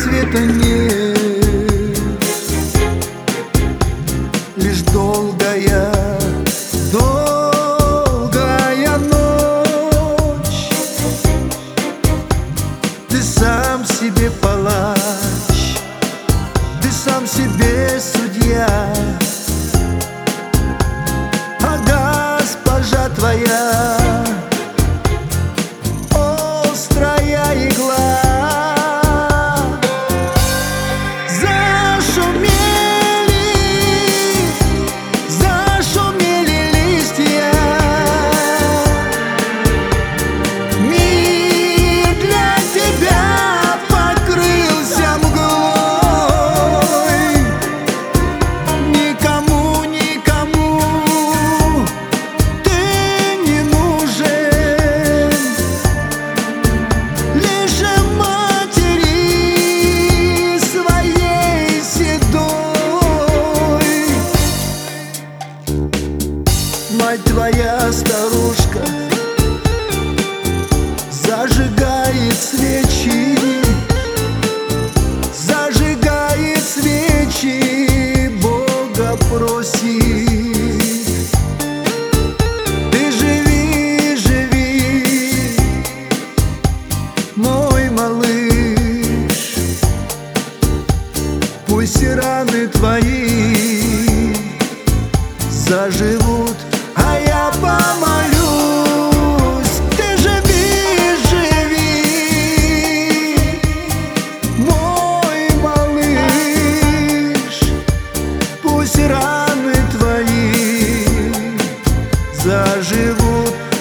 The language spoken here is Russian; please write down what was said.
света нет, лишь долгая, долгая ночь. Ты сам себе палач, ты сам себе судья, а госпожа твоя острая игла. Зашумели листья, мир для тебя покрылся мглой. Никому, никому ты не нужен, лишь матери своей седой. Мать твоя старушка зажигает свечи, зажигает свечи, Бога просит. Ты живи, живи, мой малыш, пусть раны твои заживут, а я помолюсь. Ты живи, живи, мой малыш, пусть раны твои заживут,